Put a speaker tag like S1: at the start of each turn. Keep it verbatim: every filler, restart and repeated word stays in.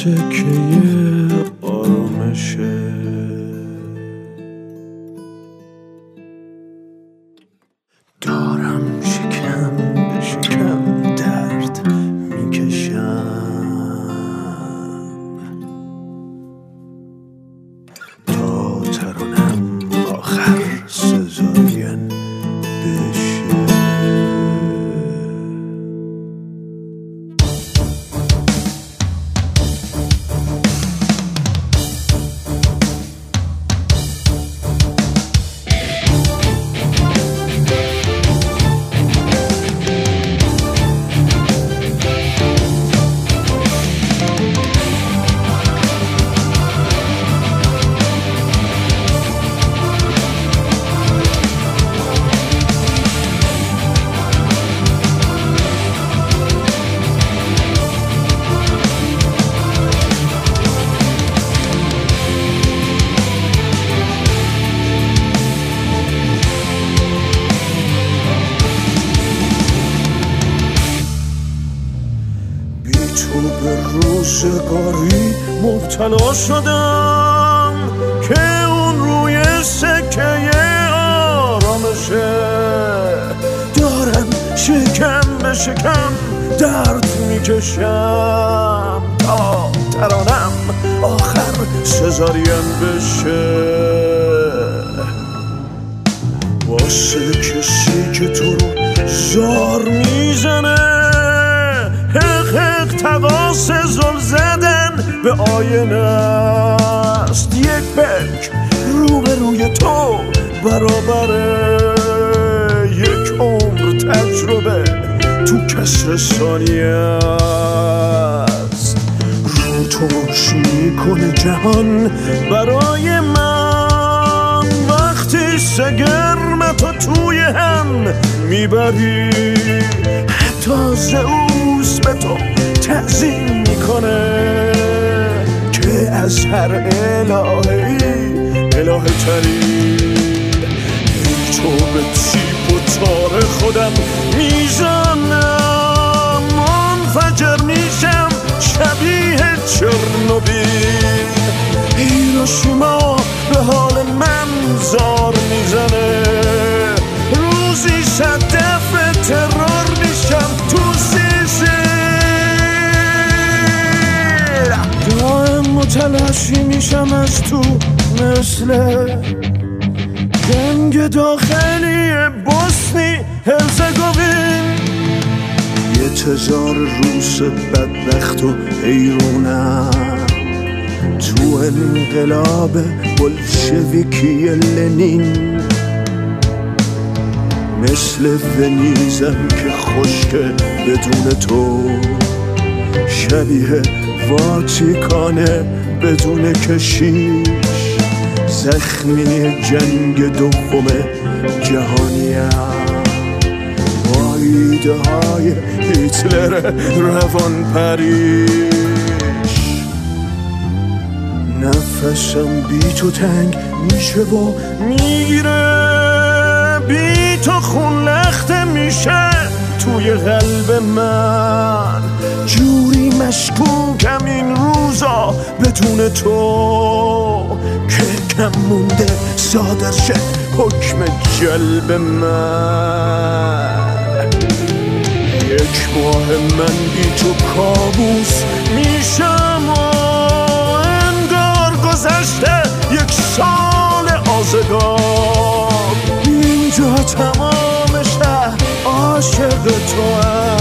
S1: سکه آرامشه. دارم شکم به شکم درد میکشم تا ترانم آخر سزاین بشه. تو به روزگاری مبتلا شدم که اون روی سکه آرامشه. دارم شکم به شکم درد میکشم تا ترانم آخر سزارین بشه. واسه کسی که تو رو زار میزنه، حق حق تقاس زل زدن به آینه است. یک بلک رو به روی تو برابره یک عمر تجربه تو کسر ثانیه است. رو توش میکنه جهان برای من وقتی سگرم تو توی هم میبری. حتی زئوس به تو تعظیم میکنه که از هر الهه‌ای اله تری. تو به تیپ و تار خودم میزنم، منفجر میشم شبیه چرنوبیل. هیروشیما به حال من زار میزنه، روزی صد دفعه ترور میشم تو سیسیل. دائم متلاشی میشم از تو مثل جنگ داخلی بوسنی هرزگوین. یه تزار روس بدبخت و حیرونم تو انقلاب بلشویکی لنین. مثل ونیزم که خشکه بدون تو، شبیه واتیکانه بدون کشیش. زخمی جنگ دوم جهانیم با ایده های هیتلر روان پریش. نفسم بی تو تنگ میشه و میگیره، بی تو خون لخته میشه توی قلب من. جوری مشکوکم این روزا بدون تو که کم مونده صادر شه حکم جلب من. یک ماه من بی تو کابوس میشم و انگار گذشته یک سال آزگار. اینجا تمام شهر عاشق تو هم.